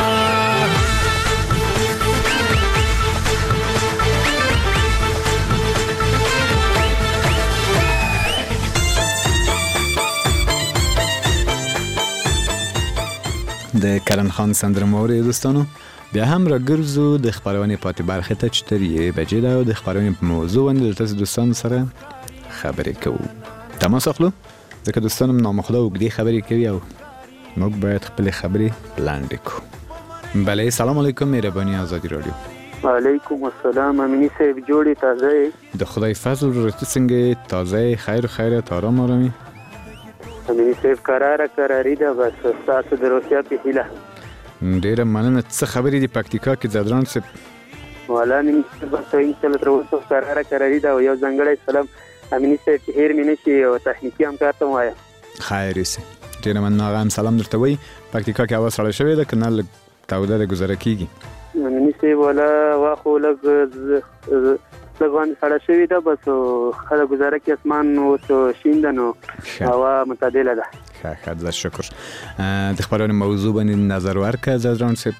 د کرن خان سندره موري دوستانو بیا هم را ګرځو د خبرونې پاتې برخه ته چې تر یې بجې ده او د خبرونې په موضوع باندې تاسو دوستانو سره خبرې کوو تماس اخلو ځکه دوستانو نامخدا وګړي خبرې کوي او موږ باید خپل خبرې لاندې کوو بله سلام علیکم مهرباني آزادی رادیو وعلیکم السلام امینی صاحب جوړی تازه د خدای فضل ورته څنګه تازه خیر خیرت آرام آرامي امینی صاحب قراری ده بس تاسو د روسیا په هیله ډیره مننه څه خبرې دي پکتیکا کې زدران صاحب والا امینی صاحب تاسو ان شاء الله تر اوسه قراری ده او یو ځنګړی سلام امینی صاحب هیر مینه شي او تخنیکی هم کارته وایا خیر سي ډیره مننه غام سلام درته وای پکتیکا کې اواز سره شوی ده کنه تاوده د گزاره کیږي امینی صاحب ولا واخو لګ لګوان سره شوی ده بس خله گزاره کې اسمان او شیندنو هوا متعدله ده ښه د شکر د خبرونې موضوع باندې نظر ورکړه زدران صاحب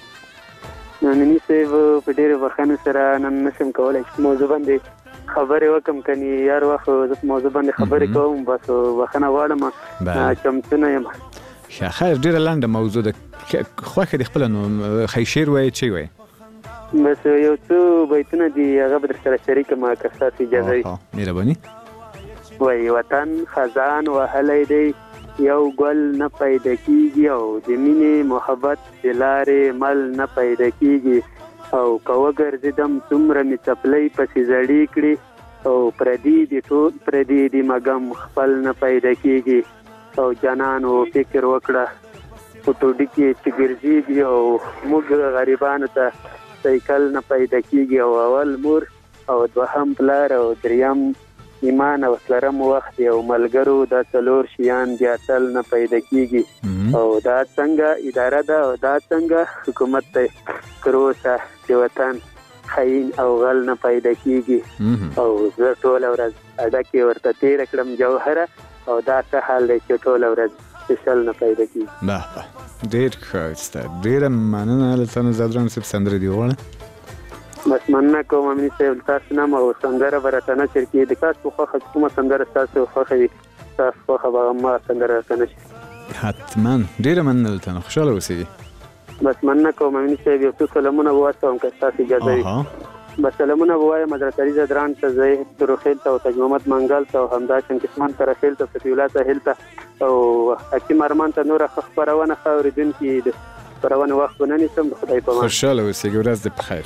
امینی صاحب په ډیره وخت سره نن نشم کولای چې موضوع باندې خبرې وکم کني یار واخ د موضوع باندې خبرې کوم بس وخنه واړم چمتونه یم خیر ډیره لاندې موضوع د خوخه د خپل نو خیشیر وای چی وای بس یو څو بیتونه دی هغه به سره شریک ما کسات اجازه وي مهرباني وای وطن خزان وهلی دی یو ګل نه پیدا کیږي او د مینې محبت دلاره مل نه پیدا کیږي او کوګر دم څومره می چپلې پسې زړې کړي او پردي دی مګم خپل نه پیدا کیږي او جانانو فکر وکړه پټوډی کې چې ګرځي او موږ غریبانو ته سایکل نه پیدا کیږي او اول مور او دوهم پلار او دریم ایمان او سلرم وخت او ملګرو د څلور شیان بیا تل نه پیدا کیږي او دا څنګه اداره ده او دا څنګه حکومت ته کروسه چې وطن خاين او غل نه پیدا کیږي او زه ټول ورځ اډکه ورته تیر کړم جوهره او دا څه حال دی چې ټول ورځ سپیشل نه پیدا کیږي به ډیر ښه ډیر مننه لته زدران صاحب سندره دی وړه بس مننه کوم امین صاحب تاسو نه مو سندره براتنه شرکې د تاسو خو کومه سندره تاسو خو تاسو خو ما سندره کنه حتما ډیر مننه لته خوشاله اوسئ بس مننه کوم امین صاحب یو څه سلامونه واسطه که تاسو اجازه وي بس سلامونه وایي مدرسې زدران ته زه تروخیل ته او تجمعات منګل ته همدا څنګه قسمان تر خیل ته فتیولا ته هلته او حکیم ارمان ته نور خبرونه خاوریدون کې د پرونه وخت ونني سم خدای په امان خوشاله اوسئ ورځ د بخیر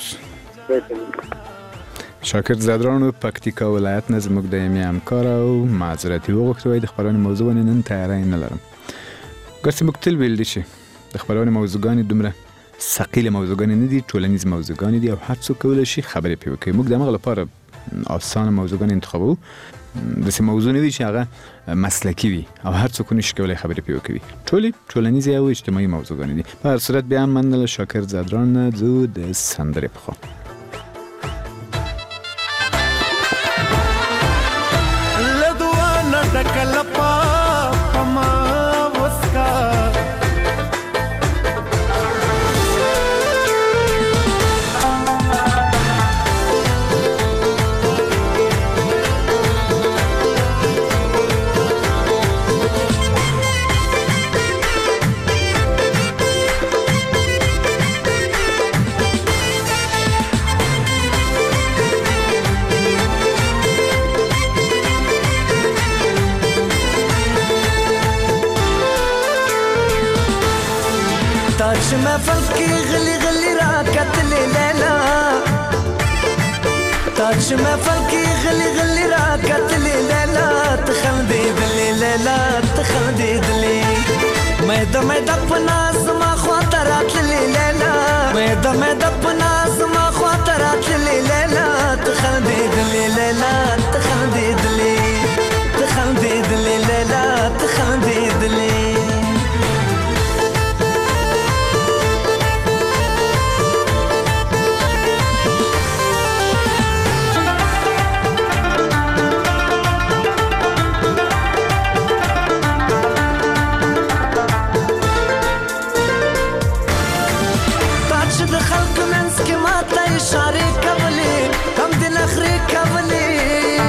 شاکر زدرانو پکتیکا ولایت نه زموږ د یمي همکار او معذرت وغوښتو د خبرونې موضوع نن تیاری نه لرم ګرځي موږ تل ویل دي چې د خبرونې موضوعګانې دومره ثقيله موضوعګانې نه دي ټولنیز موضوعګانې دي او هر څوک کولای شي خبرې پې وکړي موږ دغه لپاره اسانه موضوعګانې انتخابو د سه موضوع نه دي چې هغه مسلکی وي او هر څوک نشي کولای خبرې پیو کوي ټولنیز او اجتماعي موضوعګان دي. په هر صورت بیا من له شاکر زادران زو د سندره په خو لدوانا دکلپا پما وسکا تاج محفل کی غلی غلی راکت لے لیلا تاج محفل کی غلی غلی راکت لے لیلا تخندید لے لیلا تخندید لے میں دپنا زما خاطرات لے لیلا میں دپنا زما خاطرات لے لیلا تخندید لے لیلا تخندید لے تخندید لے لیلا تخندید لے اشاره کولی هم دل اخری کولی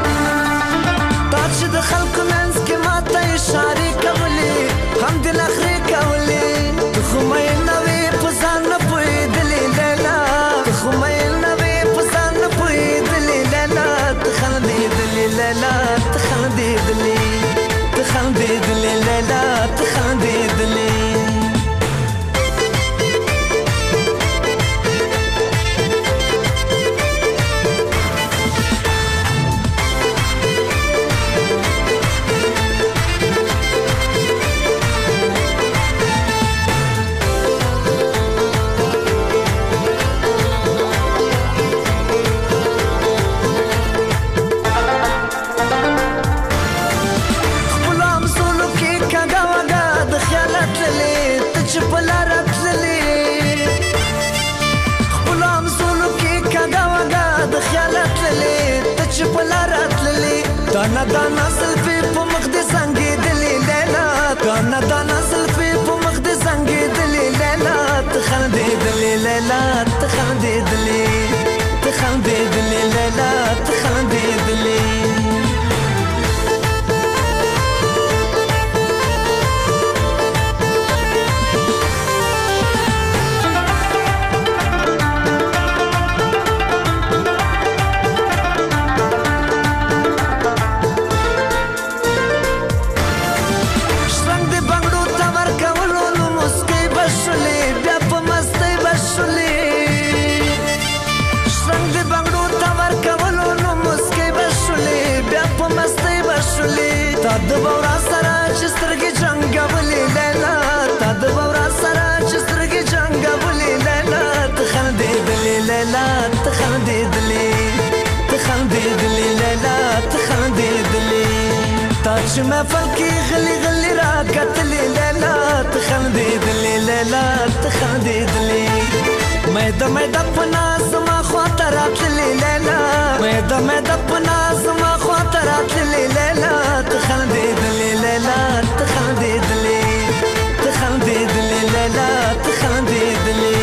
تاج د خلق منس کې ماته اشاره کولی هم دل اخری کولی تو خو مې نوې پسان نه پوي دلی لیلا تو خو مې نوې پسان نه پوي دلی لیلا تخندې دلی لیلا تخندې دلی تخندې دلی لیلا تخندې دلی دانا دانا سلفی په مخ دې څنګه دلی لیلا دانا دانا سلفی په مخ دې څنګه دلی لیلا تخندې دلی لیلا تخندې دلی تخندې دلی لیلا تخندې دلی د بورا سره چې سترګې جنګولې لیلا تا د بورا سره چې سترګې جنګولې لیلا تخندېدلې لیلا تخندېدلې تخندېدلې لیلا تخندېدلې تاج محفل کې غلي غلي راکتلې لیلا تخندېدلې لیلا تخندېدلې مې د پنا زما خاطرات لیلا مې د پنا زما خاطرات لیلا تخندېدلې لیلا تخندېدلې تخندېدلې لیلا تخندېدلې.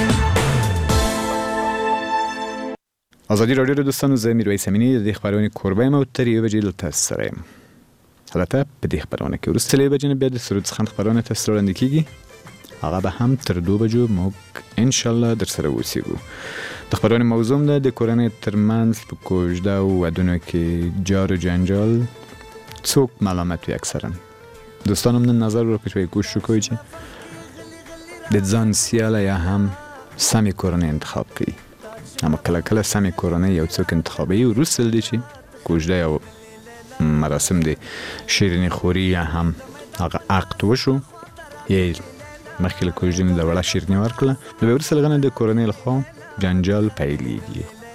آزادی رادیو رو دوستان، زه میرویس امینی د خبرونه کوربه یم او تر یوه بجې دلته سره یم. البته په دې خبرونه کې وروسته له یوه بجې نه بیا د سرود څخه خبرونه تاسو وړاندې کیږي، هغه به هم تر 2 بجو موږ ان شاء الله در سره اوسېږو. د خبرونه موضوع ده د کورنۍ ترمنځ په کوژده او ودونو کې جار و جنجال څوک ملامت وي اکثرا. دوستانم نن نظر رو پېښوي کوشش وکړئ چې د ځان سیاله یا هم سمې کورنۍ انتخاب کړئ. اما کله کله سمې کورنۍ یو څوک انتخابوي وروسته دی چې کوژده او مراسم د شیریني خوري یا هم هغه عقد وشو یا مخکې له کوژدې نه د وړه شیریني ورکړله، نو بیا وروسته له هغه نه د کورنۍ لخوا جنجال پیلېږي.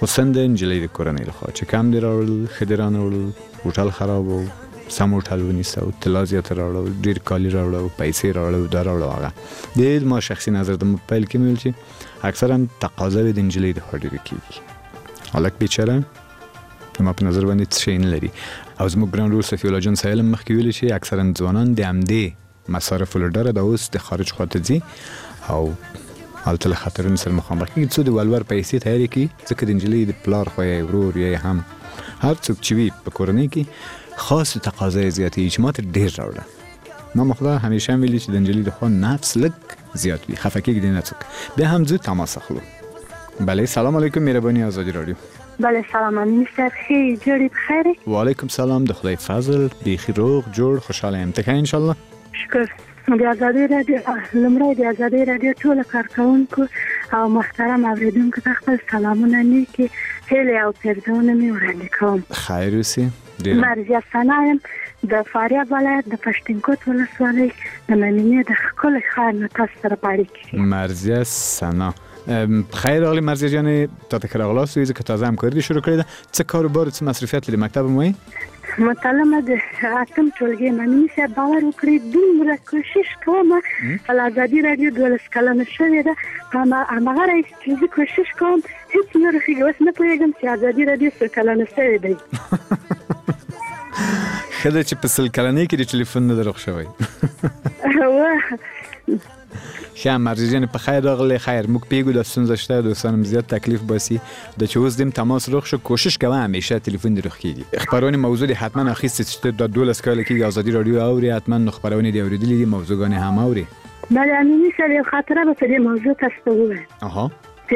خو سند نجلۍ د کورنۍ لخوا چې کم دی راوړل ښه دی رانه وړل هوټل خراب و سم هوټل ونیسه او طلا زیاته راوړه ډېر کالي راوړه او پیسې راوړه دا راوړه هغه د ما شخصي نظر د موبایل کې مې ویل چې اکثرا تقاضا د نجلۍ د خوا ډېره کېږي هلک بیچاره ما په نظر باندې څه شی نه لري او زموږ ګران ورور صفي الله جان سایل مخکې ویلي چې اکثرا ځوانان د همدې مصارفو له ډاره د اوس د خارج خواته ځي او هلته له خطرونو سره مخامخ کېږي څو د ولور پیسې تیارې کړي ځکه د نجلۍ د پلار خوا یا ورور یا هم هر څوک چې وي په کورنۍ کې خاص تقاضا یې زیاتېږي چې ما ته ډېر راوړه ما مخدا همیشه هم ویلي چې د نجلۍ د خوا نفس لږ زیات وي خفه کېږي د نه څوک بیا هم زو تماس اخلو بله سلام علیکم مهرباني آزادی رادیو بله سلام امین صاحب خیلی جوری بخیری و علیکم سلام د خدای فضل بیخی روغ جوړ خوشاله یم ته ښه ان شاء الله شکر د آزادی رادیو لمړی د آزادی رادیو ټول کارکونکو او محترم اوریدونکو ته خپل سلامونه نیکې هیلې او پرځونه مې وړاندې کوم خیر اوسې مرضیه ثنا یم د فاریاب ولایت د پښتونکوټ ولسوالۍ د ممینې د ښکلي ښار نه تاسو سره په اړیکه کې مرضیه ثنا خیر راغلی مرضیه جانې تا ته ښه راغلاست وایي ځکه تازه همکاري دې شروع کړې ده څه کاروبار څه مصروفیت لري مکتب هم وایي متعلمه د اتم ټولګي ممینې صاحب باور وکړئ دومره کوشش کوم په آزادي رادیو 12 کلنه شوې ده هماغه رئیس چې زه کوشش کوم هېڅ نه رخېږي اوس نه پوهېږم چې آزادي رادیو څو کلنه شوې دی ښه ده چې په سل کلنۍ کې د ټلیفون نه دروغ شوی ښه مرضیه جانې په خیر راغلی خیر موږ پوهېږو دا ستونزه شته دوستان هم زیات تکلیف باسي د چې اوس دیم تماس روغ شو کوشش کوه همیشه تلیفون دې روغ کېږي خبرونې موضوع دې حتما اخیستې چې دا 12 کاله کېږي آزادي رادیو اوري حتما نو خبرونې دې اورېدلې دي موضوعګانې هم اوري بله امیني صاحب یو خاطره به په دې موضوع تاسو ته ووایم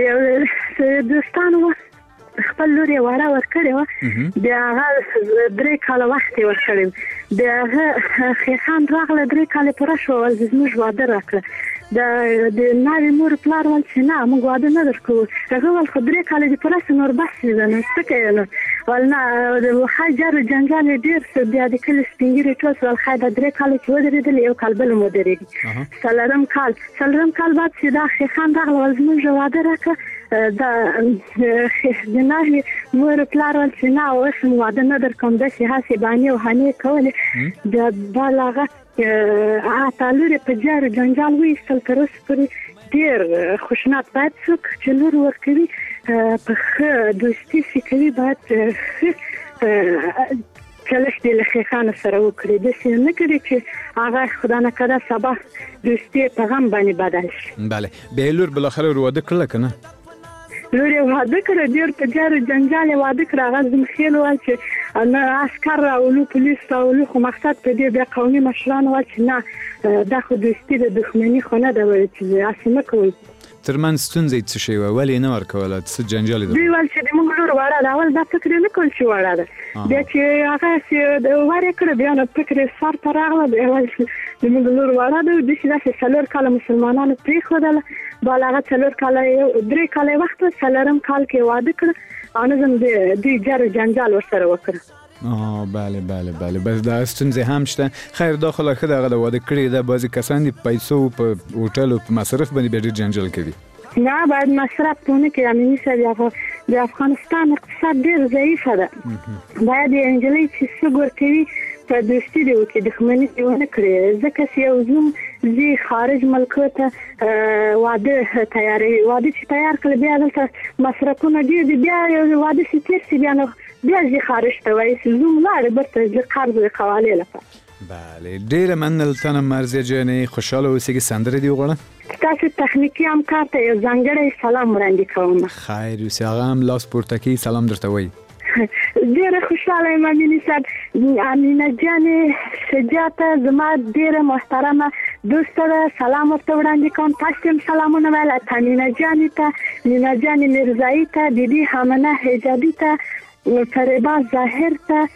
چې دوستانو خپل لور یې واره ورکړې وه بیا هغه 3 کاله وخت یې ورکړی بیا هغه خیخان راغله 3 کاله پوره شوه ول زموږ واده راکړه د ناوې مور پلار ول چې نه موږ واده نه درکوو هغه ول خو 3 کاله دې پوره شو نور بس دې نو څه کوې نو ول نه ښه جر جنجال یې ډېر څه بیا د کلي سپین ږیري ټول ول ښه دا 3 کاله چې ودرېدل یو کال بل هم ودرېږي څلورم کال بعد چې دا خیخان راغله ول زموږ واده راکړه دا د ناوې مور پلار ول چې نه اوس مو واده نه درکوم داسې هسې بانې او هانې کولې بیا بل هغه تعلور په جار جنجال ویستل تر اوسه پورې ډېر خوشناک باید څوک چې لور ورکوي په ښه دوستي چې کوي باید ښه چلښت یې له خیخانو سره وکړي داسې نه کړي چې هغه خدا نکرده سبا دوستي په غم باندې بدل شي بله بیا لور بالاخره ور واده کړله که نه لور یې واده کړه ډېر په جار جنجال یې واده کړه هغه زمخیل وویل چې نه عسکر راولو پولیس راولو خو مقصد په دې بیا قومي مشران وویل چې نه دا خو دوستي د دښمني خو نه ده ویل چې هسې مه کوئ ترمنځ ستونزه څه شی وه ولې یې نه ورکوله څه جنجال یې دوی ویل چې زموږ لور وړه ده اول دا فکر یې نه کول چې وړه ده بیا چې هغه ور یې کړه بیا نو فکر یې سر ته راغله بیا ویل چې زموږ لور وړه ده داسې داسې 4 کاله مسلمانانو پرېښودله بال هغه 4 کاله 3 کاله وخت 4م کال کې واده کړه او نظم دوی جر جنجال ورسره وکړه بله بس دا ستونزې هم شته خیر دا خو لا ښه ده هغه د واده کړي ده بعضې کسان دي په پیسو په هوټل او په مصرف باندې بیا ډېر جنجال کوي نه باید مصرف ونه کړي امیني صاحب د افغانستان اقتصاد ډېر ضعیفه ده باید یې نجلۍ چې څه ورکوي په دوستي دې وکړي دښمني دې ونه کړي ځکه چې یو زوم ځي خارج ملکو ته واده تیاروي واده چې تیار کړي بیا دلته مصرفونه ډېر دي بیا واده چې تېر شي بیا نو بیا ځي خارج ته وایي چې زوم لاړې برته ځي قرض د قوالې لپاره بله ډېره مننه له تا نه مرضیه جانې خوشحاله اوسېږي سندره دې وغواړه تاسو تخنیکي همکار ته یو ځانګړی سلام وړاندې کوم خیر اوسې هغه هم لاس پورته کوي سلام درته وایي ډېره خوشحاله یم امیني صاحب امینه جانې شجاعته زما ډېره محترمه دوسته ده سلام ورته وړاندې کوم تاسو هم سلامونه ویل امینه جانې ته مینا جانې میرزایي ته دیدي حمنه حجابي ته فریبا ظاهر ته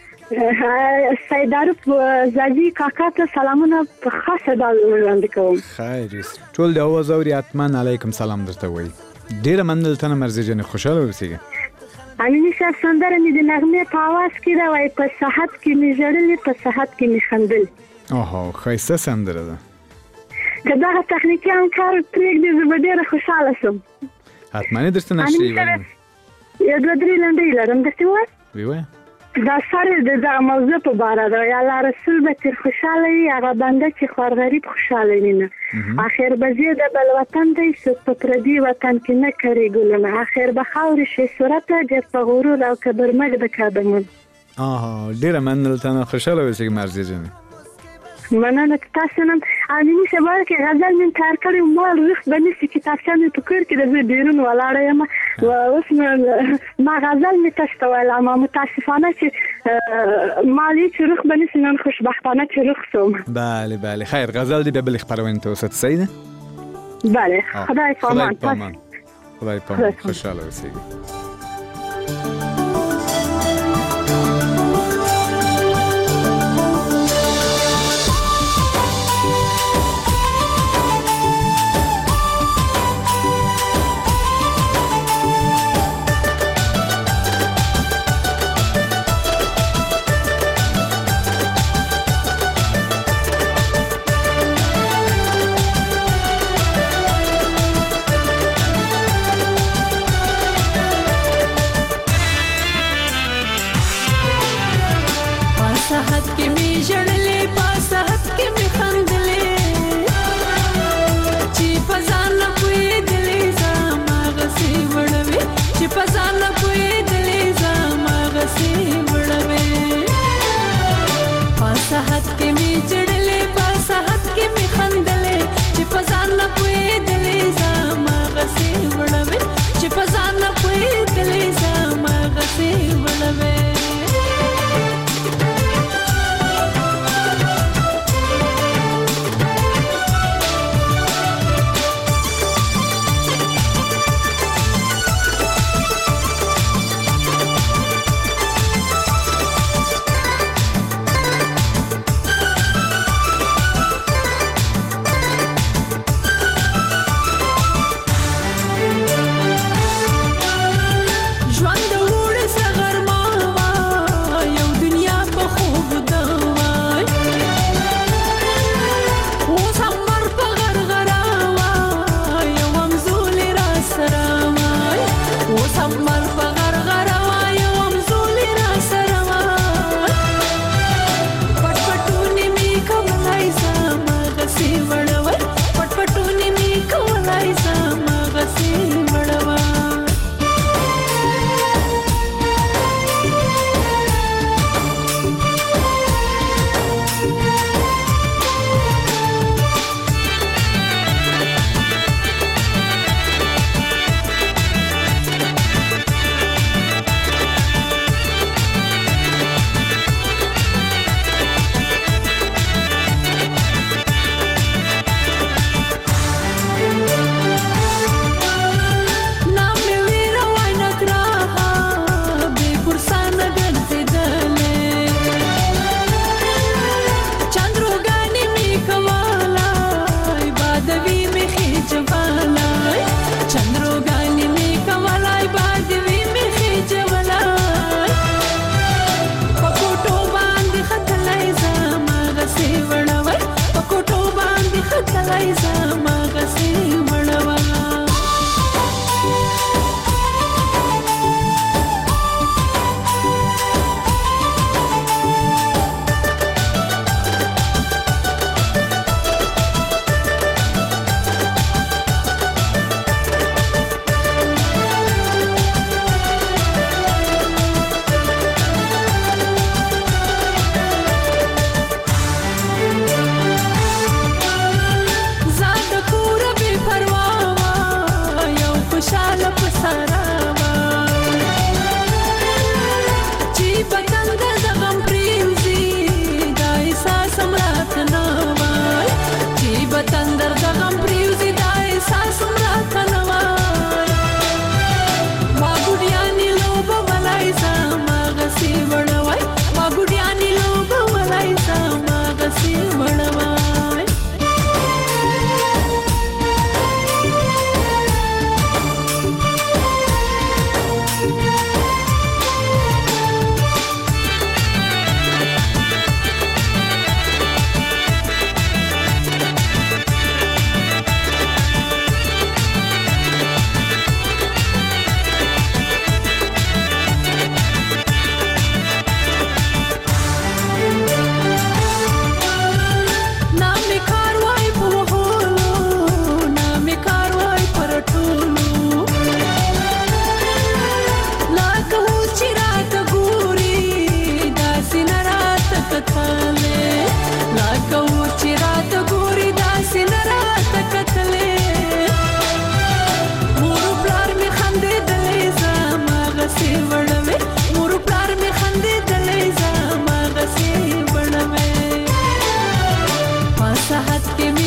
سید عارف زاجي کاکا ته سلامونه په خاصه ډول وړاندې کوم خیر ټول د اواز اوري حتما علیکم سلام درته وایي ډېره مننه له تا نه مرضیه جانې خوشحاله اوسېږه امیني صاحب سندره مې د نغمې په اواز کې ده وایي په صحت کې مې ژړلې په صحت کې مې خندل اوهو ښایسته سندره ده که دغه تخنیکي همکار پرېږدي زه به ډېره خوشحاله شم حتما یې درته نشي ویلی یو دوه درې لنډۍ لرم درته ووایم ویوه دا سره د دغه موضوع په باره ده یا الله رسول به تر خوشحاله وي هغه بنده چې خوار غریب خوشحاله وینه آخر به زه د بل وطن دی څوک په پردي وطن کې نه کري ګلونه آخر به خاورې شي صورته ډېر په غرور او کبر مګ د کادمون ډېره مننه له خوشحاله اوسئ مرضیه جانې مننه تاسو نن امینی سبا کې غزل من کار کړی ما رخ بنسي کتابچه مې په کور کې د زه بیرون ولاړه یم اوس ما غزل مې تاسو ته ویلم متاسفانه چې مالی چې رخ بنسي نن خوشبختانه چې رخ سوم بله خیر غزل دی به بل خبرونه ته وسط سیده بله خدای پامان خدای پامان خوشحاله اوسئ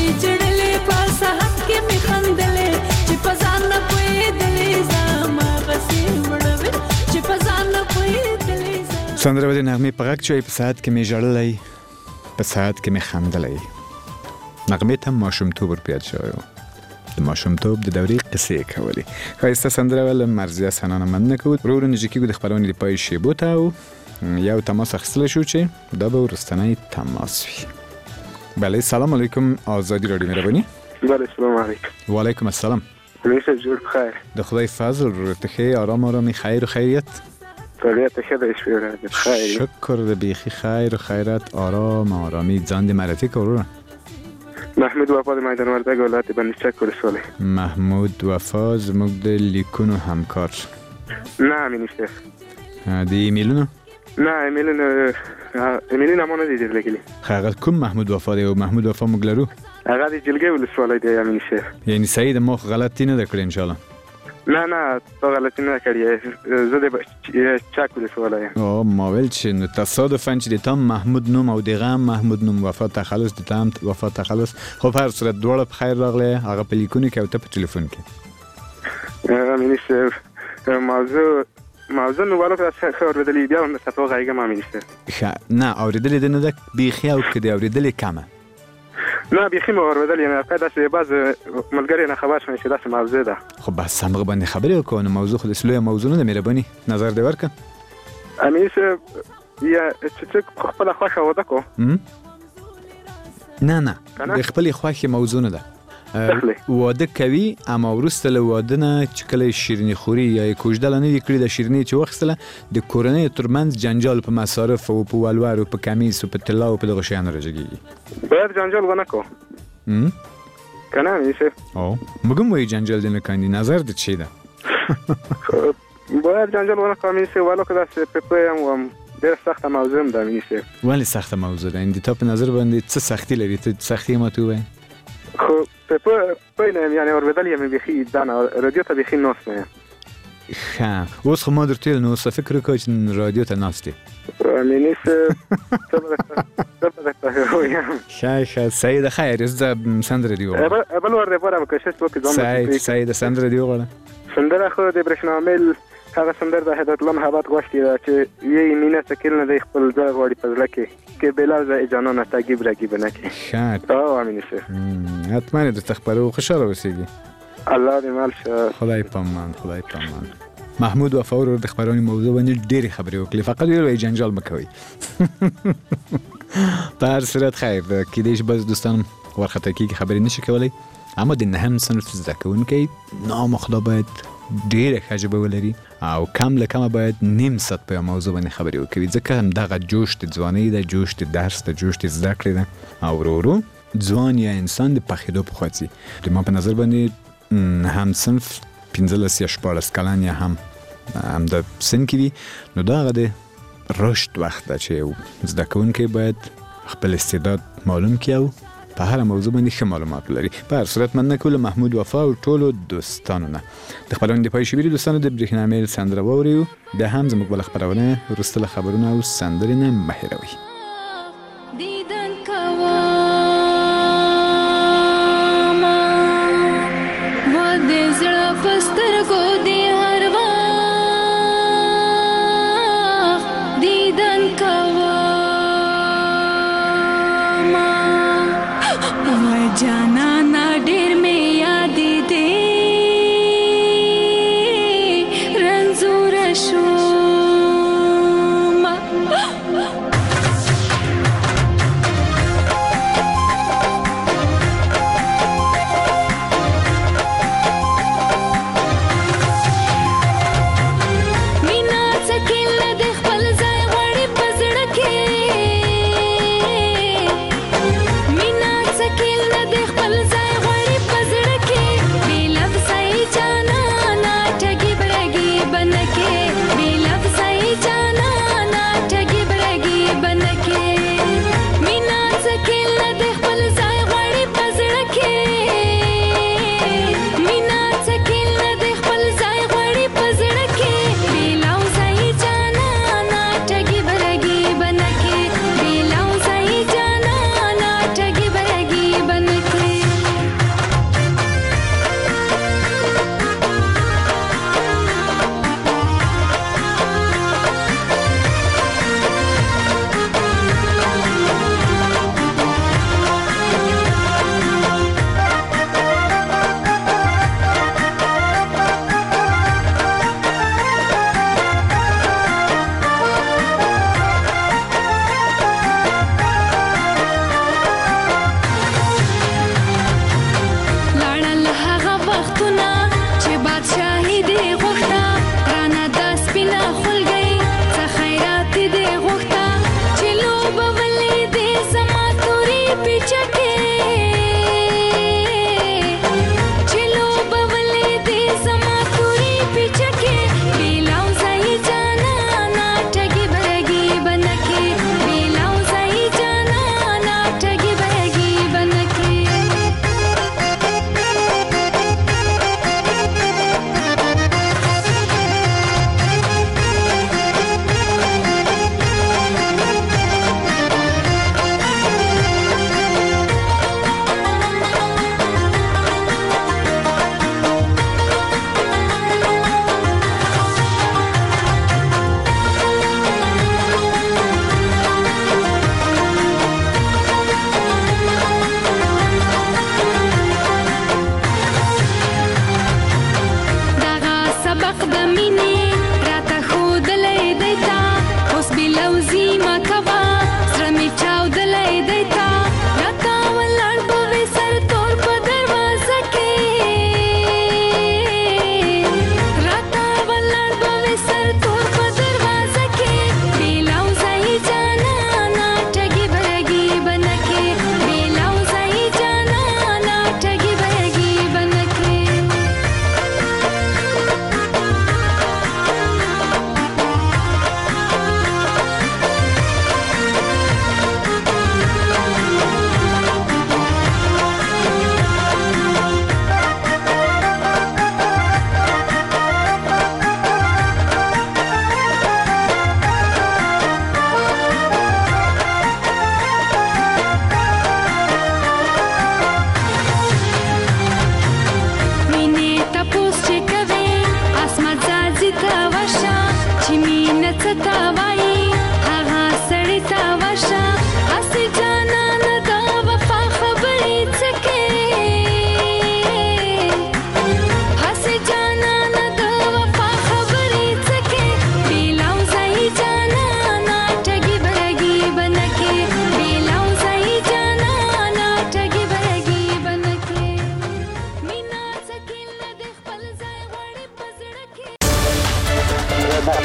چړلې پاسه حق کې می خندلې چې پزان نه پوهېدلې زما غسې وړوي چې پزان نه پوهېدلې سندره د نغمې په غږ چې په ساعت کې می ژړلې په ساعت کې می خندلې نغمې ته ماشومتوب ور پیاد شوی و د ماشومتوب د دورې قصې کولې ښایسته سندره ول مرضیه سنانه مننه کوو ورو نږدې کېږو د خپرونې د پای شیبو ته او یو تماس اخیستلی شو چې دا به وروستنی تماس وي بله سلام علیکم آزادی رادیو مهربانی بله سلام علیکم و علیکم السلام میشه جور بخیر د خدای فضل ته ښې آرام آرامي خیر و خیریت طبیعت ښه دی شپې ورځې خیر شکر د بیخي خیر و خیرت آرام آرامي ځان دې معرفي کړه ورونه محمود وفا د میدان وردګ ولایت بند چک ولسوالۍ محمود وفا زموږ د لیکونو همکار نه امیني شیخ د ایمیلونو نه ایمیلونه ما نه دي درلګلي هغه کوم محمود وفا دی او محمود وفا موږ لرو هغه د جلګې ولسوالۍ دی امیني شیخ یعنی سعید مخ غلطی نه کړی ان شاء الله نه تو غلطی نه کړی زه د چک ولسوالۍ او ما ویل چې نو تصادفاً چې د تام محمود نوم او د غام محمود نوم وفا تخلص د تام وفا تخلص خو په هر صورت دواړه په خیر راغله هغه په لیکونو کې او ته په ټلیفون کې امیني شیخ موضوع نو ولکه څه اوریدلې بیا هم څه غایګه ما مینسته نه اوریدلې د نه د بیخي او کدی اوریدلې کمه نه بیخي مو اوریدلې نه قاعده چې بعض ملګری نه خبر شوم چې دا څه موضوع ده خو بس سمغه باندې خبرې وکړو موضوع خو د سلوه موضوع نه مهرباني نظر دی ورکه امین څه یا چې خپل خوښه وده کو نه د خپل خوښه موضوع نه ده واده کوي اما ورسته له واده نه چې کله شیرینی خوري یا کوژدل نه وکړي د شیرینی چې وختله د کورنۍ ترمنځ جنجال په مصارف او په ولور او په کمیس او په طلا او په دغه شیانو راځي باید جنجال ونه کو کنه میشه او مګم وی جنجال نه کاندي نظر د چي ده باید جنجال ونه کو میشه ولکه دا په ام ډېر سخت موضوع ده میشه ولی سخت موضوع ده اندی ته په نظر باندې څه سختي لري ته سختي ماته وای خو په نه یعنی اوریدل یم بخي دانه رادیو ته بخي نوس نه ښه اوس خو ما درته نو څه فکر کوم چې رادیو ته ناستې مینیس ښه سید خیر زه سندره دی بل ور دی پاره که شت وکړم سید سندره دی وغواړه سندره خو د برښنامل هغه سندره د هدایت الله محبت غوښتي چې یې مینه سکیل نه دی خپل ځای غواړي په ځل کې کې بلال ز جانانه تاګیب راګیب نه کې ښه او امین شه اتمنه د تخبرو خوشاله اوسېږي الله دې مال شه خدای پامان محمود وفا ور د خبرونې موضوع باندې ډېری خبرې وکړي فقط یو جنجال مکوي په هر صورت خیر کې دې بس دوستان ورخته کې خبرې نشي کولای اما د نهم صنف زده کوونکي نامخدا باید ډېر خجبه ولري او کم له کمه باید نیم ساعت په موضوع باندې خبرې وکړي ځکه هم دغه جوش د ځوانۍ ده جوش د درس ده جوش د زده کړې ده او ورو ځوان یا انسان د پخېدو په خوا ځي د ما په نظر باندې هم صنف 15 یا 14 کلن یا هم د سن کې وي نو دا هغه د رشد وخت ده چې زده کوونکی باید خپل استعداد معلوم کړي او په هر موضوع باندې ښه معلومات لري په هر صورت مننه کوم محمود وفا او ټولو دوستانو نه د خبرونې د پای شویری دوستانو د برېښنامېل سندره ووري بیا هم زموږ بل خبرونه ورسته خبرونه او سندرې نه مهیروي دیدن کوا و دې زړه پستر کو دی هر وخت دیدن کوا जाना ना ढेर में याद दे रंजूर शोमा मीना सकिल दे खपल जाए वड़ी पजड़ के मीना सकिल दे खपल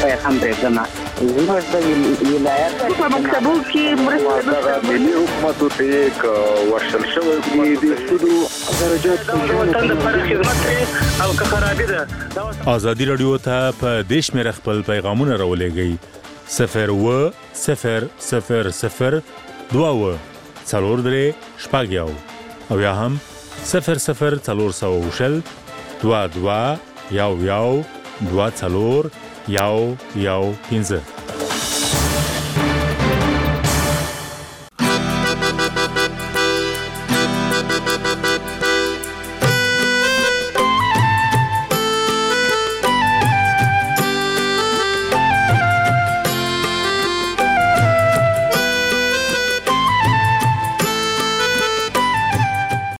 هم پرېږدم زموږ د ولایت په مکتبو کې مرسته ملي حکومت ته یک ورشل شوی دی د سودو درجات وطن لپاره خدمت کوي او که خرابې ده ازادي رادیو ته په دیش مې خپل پیغامونه راولېږئ 01000 څلور درې شپږ یو او یا هم 00400 22 یو 24 یو 15 د